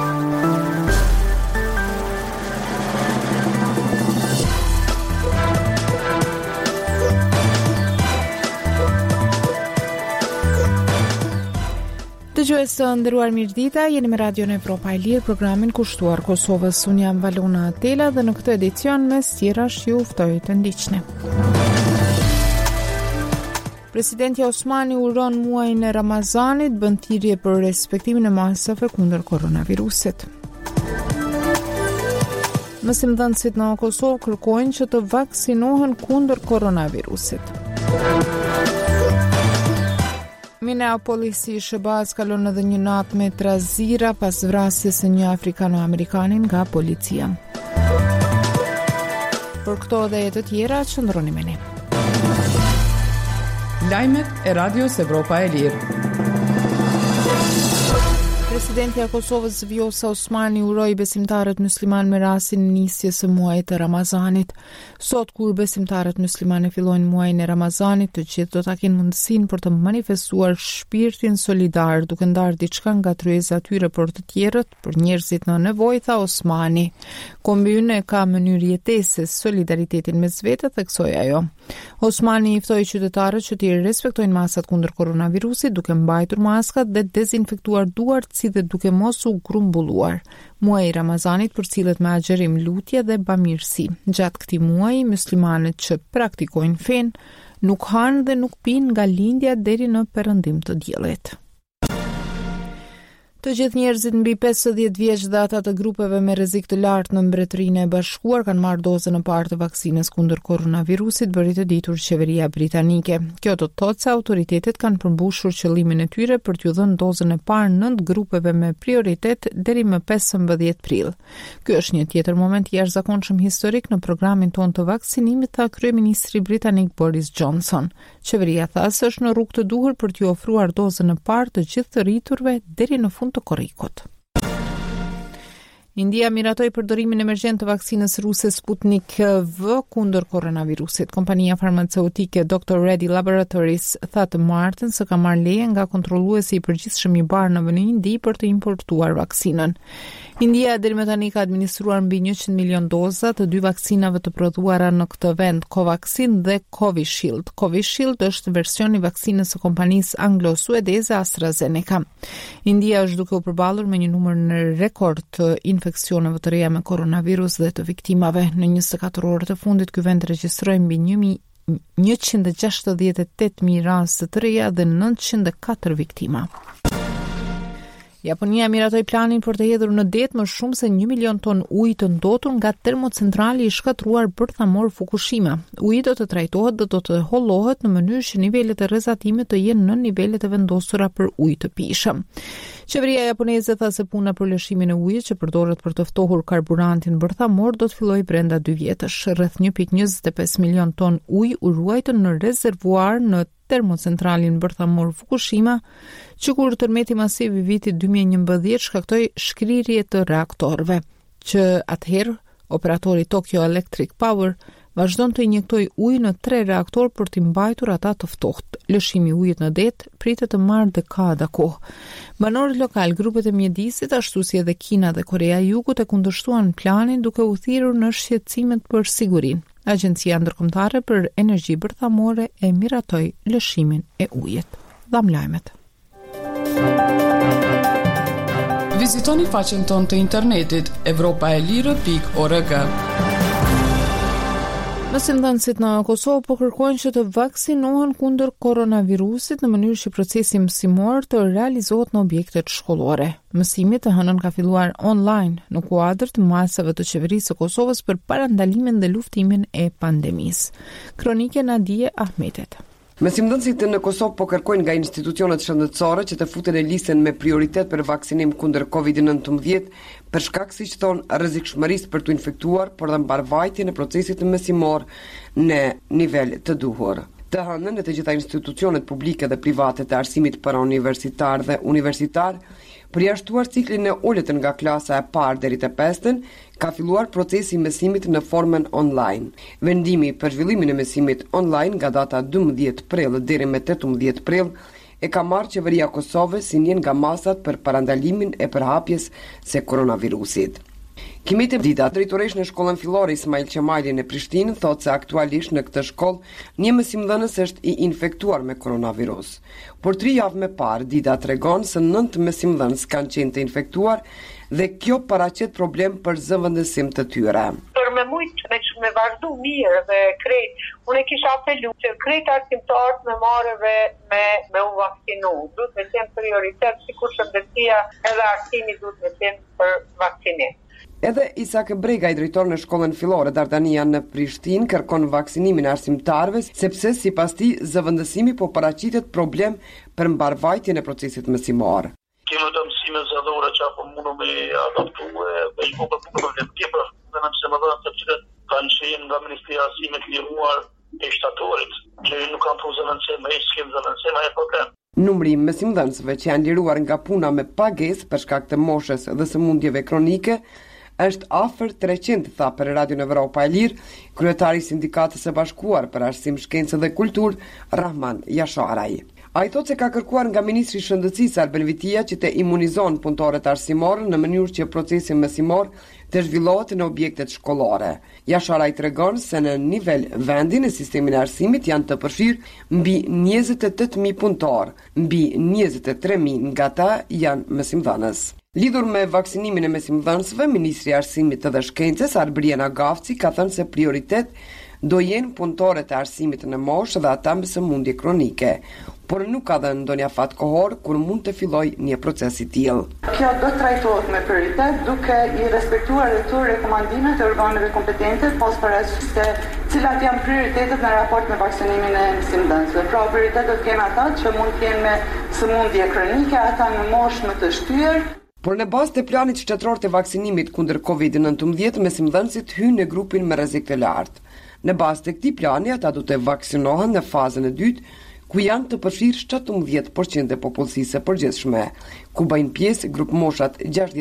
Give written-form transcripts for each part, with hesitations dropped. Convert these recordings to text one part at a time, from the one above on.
Dëgjues të nderuar mirëdita, jeni me Radio Evropa e Lirë, programin kushtuar Kosovës. Unë jam Valona Atela dhe në këtë edicion mes tjerash ju ftoj të ndiqni. Presidenti Osmani uron muajin e Ramazanit, bën thirrje për respektimin e masave kundër koronavirusit. Mësimdhënësit në Kosovë kërkojnë që të vaksinohen kundër koronavirusit. Minneapolisi Shëbaz kalon edhe një natë me trazira pas vrasjes së një afrikano-amerikanin nga policia. Për këto dhe të tjera, qëndroni me ne. Lajmet e Radios Evropa e Lirë. Presidenti i Kosovës Vjosa Osmani uroi besimtarët musliman me rastin e nisjes së muajit të Ramazanit. Sot kur besimtarët musliman fillojnë muajin e Ramazanit, të gjithë do ta kenë mundësinë për të manifestuar shpirtin solidar, duke ndarë diçka nga tryeza e tyre për të tjerët, për njerëzit në nevojë, tha Osmani. Kombi ynë ka mënyrë jetese solidaritetin mes vetë, theksoi ajo. Osmani i ftoi qytetarët që të respektojnë masat kundër koronavirusit, duke mbajtur maskat dhe dezinfektuar duart, si dhe duke mos u grumbulluar. Muaji i Ramazanit përcillet me agjerim, lutje dhe bamirësi. Gjatë këtij muaji, muslimanët që praktikojnë fen nuk hanë dhe nuk pinë nga lindja deri në perëndim të diellit. Të gjithë njerëzit mbi 50 vjeç dhe ata të grupeve me rrezik të lartë në Mbretërinë e Bashkuar kanë marrë dozën e parë të vaksinës kundër koronavirusit, bëri të ditur qeveria britanike. Kjo do të thotë se autoritetet kanë përmbushur qëllimin e tyre për t'u dhënë dozën e parë 9 grupeve me prioritet deri më 15 prill. Ky është një tjetër moment i jashtëzakonshëm historik në programin tonë të vaksinimit, tha kryeministri britanik Boris Johnson. Qeveria tha se është në rrugë të duhur për t'u ofruar dozën e parë të gjithë të rriturve deri në fund të korrikut. India miratoi përdorimin emergjent të vaksinës ruse Sputnik V kundër koronavirusit. Kompania farmaceutike Dr. Reddy Laboratories tha të martën se ka marrë leje nga kontrolluesi i përgjithshëm i bar në Indi për të importuar vaksinën. India deri më tani ka administruar mbi 100 milion doza të dy vaksinave të prodhuara në këtë vend, Covaxin dhe Covishield. Covishield është versioni i vaksinës së kompanisë anglo-suedeze AstraZeneca. India është duke u përballur me një numër në rekord të infeksioneve të reja me koronavirus dhe të viktimave. Në 24 orët e fundit ky vend regjistroi mbi 168.000 raste të reja dhe 904 viktima. Japonia miratoi planin për të hedhur në det më shumë se 1 milion ton ujë të ndotur nga termocentrali i shkatruar bërthamor Fukushima. Uji do të trajtohet dhe do të hollohet në mënyrë që nivelet e rrezatimit të jenë në nivelet e vendosura për ujë të pijshëm. Qeveria japoneze tha se puna për lëshimin e ujit që përdoret për të ftohur karburantin bërthamor do të fillojë brenda 2 vjetësh. Rreth 1.25 milion ton ujë u ruajtën në rezervuar në termocentralin bërthamor Fukushima, që kur tërmeti masiv i vitit 2011 shkaktoi shkrirje të reaktorëve, që atëherë operatori Tokyo Electric Power vazhdon të injektoj ujë në 3 reaktor për t'i mbajtur ata të ftohtë. Lëshimi i ujit në det pritet të marrë dekada kohë. Banorët lokal, grupet e mjedisit, ashtu si edhe Kina dhe Korea e Jugut e kundërshtuan planin duke u thirrur në shqetësimet për sigurinë. Agjencia Ndërkombëtare për Energji Bërthamore e miratoi lëshimin e ujit. Dham lajmet. Vizitoni faqen tonë të internetit evropaelire.org. Mësimdhënësit në Kosovë po kërkojnë që të vaksinohen kundër koronavirusit në mënyrë që procesi mësimor të realizohet në objektet shkollore. Mësimi të hënën ka filluar online në kuadër të masave të qeverisë së Kosovës për parandalimin dhe luftimin e pandemisë. Kronike Nadije Ahmetet. Mësimdhënësit në Kosovë po kërkojnë nga institucionet shëndetësore që të futen në listën me prioritet për vaksinim kundër COVID-19 për shkak, siç thonë, rrezikshmërisë për të infektuar, por dhe mbarvajtjen e procesit mësimor në nivel të duhur. Të hënën në të gjitha institucionet publike dhe private të arsimit para universitar dhe universitar, përjashtuar ciklin e ulët nga klasa e parë deri te 5-ën, ka filluar procesi i mësimit në formën online. Vendimi për zhvillimin e mësimit online nga data 12 prill deri më 18 prill e ka marrë qeveria e Kosovës si një nga masat për parandalimin e përhapjes së koronavirusit. Kimete Dida, drejtoresh në shkollën fillore Ismail Qemali në Prishtinë, thotë se aktualisht në këtë shkollë një mësimdhënës është i infektuar me koronavirus. Por 3 javë më parë, Dida tregon se 9 mësimdhënës kanë qenë të infektuar dhe kjo paraqet problem për zëvendësim të tyre. Me vazhdu mirë dhe krejt, unë e kisha apelu që krejt arsimtarët me marrëve me u vaksinu. Duhet me qenë prioritet, sikur shëndetësia edhe arsimi duhet me qenë për vaksinim. Edhe Isak Brega, i drejtor në shkollën fillore Dardania në Prishtinë, kërkon vaksinimin e arsimtarëve, sepse sipas tij zëvendësimi po paraqitet problem për mbarvajtjen e procesit mësimor. Kemë të mësime zëdhore që apo mundu me adaptu e shkollë për tjepër dhe në mëse kanë qenë nga Ministria e Arsimit liruar e shtatorit, që nuk kanë pru zëvendësim, e s'kem zëvendësim, e problem. Numri i mësimdhënësve që janë liruar nga puna me pagesë për shkak të moshës dhe sëmundjeve kronike është afër 300, tha për Radio Evropa e Lirë, kryetari i Sindikatës së Bashkuar për Arsim, Shkencë dhe Kulturë, Rahman Yasharaj. Ai thotë se ka kërkuar nga Ministri i Shëndetësisë Arben Vitia që të imunizon punëtorët arsimor në mënyrë që procesi mësimor të zhvillohet në objektet shkollore. Yasharaj tregon se në nivel vendi në sistemin e arsimit janë të përfshirë mbi 28.000 punëtor, mbi 23.000 nga ata janë mësimdhënës. Lidhur me vaksinimin e mësimdhënësve, Ministri i Arsimit dhe Shkencës Arbriana Gafci ka thënë se prioritet do jenë punëtorët e arsimit në moshë dhe ata me sëmundje kronike, por nuk ka dhënë ndonjë afat kohor kur mund të fillojë një proces i tillë. Kjo do të trajtohet me prioritet duke i respektuar dhe të rekomandimet e organeve kompetente, pas parasysh se cilat janë prioritetet në raport me vaksinimin e mësimdhënësve. Pra prioritetet kanë ata që mund të jenë me sëmundje kronike, ata në moshë më të shtyr. Por në bazë të planit shtetëror të vaksinimit kundër COVID-19, mësimdhënësit hynë në grupin me rrezik të lartë. Në bazë të këtij plani, ata do të vaksinohen në fazën e dytë, ku janë të përfshirë 17% e popullsisë së përgjithshme, ku bëjnë pjesë grup moshat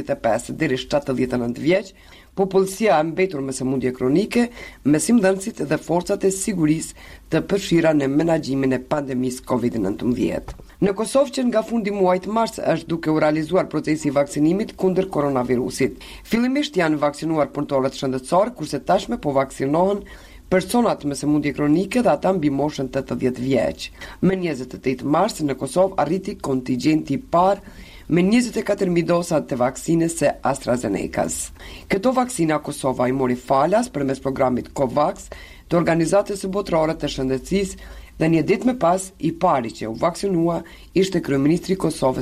65 deri 79 vjeç, popullsia e mbetur me sëmundje kronike, mësimdhënësit dhe forcat e sigurisë të përfshira në menaxhimin e pandemisë COVID-19. Në Kosovë që nga fundi muajit mars është duke u realizuar procesi i vaksinimit kundër koronavirusit. Fillimisht janë vaksinuar punëtorët shëndetësor, kurse tashme po vaksinohen personat me sëmundje kronike dhe ata mbi moshën 80 vjeç. Më 28 mars në Kosovë arriti kontingjenti i parë me 24.000 doza të vaksinës së AstraZenecas. Këto vaksina Kosova i mori falas përmes programit COVAX të Organizatës së Botërore të Shëndetësisë dhe një ditë më pas i pari që u vaksinua ishte kryeministri i Kosovës